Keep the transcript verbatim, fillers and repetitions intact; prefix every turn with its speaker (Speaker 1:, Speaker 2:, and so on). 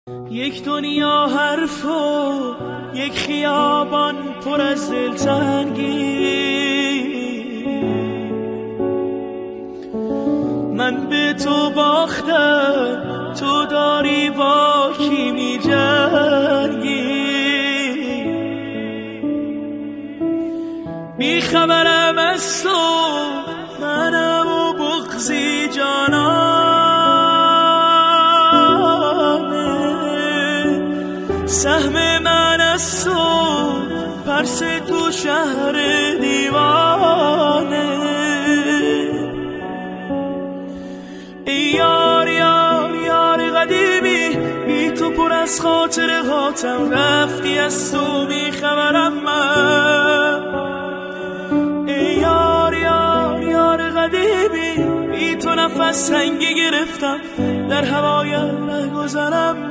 Speaker 1: یک دنیا حرف و یک خیابان پر از دلتنگی، من به تو باختم، تو داری با کی می جنگی. بی خبرم از تو منم و بغضی جانانه، سهم من از تو پرس تو شهر دیوانه. یار یار یار قدیمی، بی تو پر از خاطره هاتم، رفتی از تو بی خبرم من. ای یار یار یار قدیمی، بی تو نفس تنگی گرفتم، در هوای رهگذرم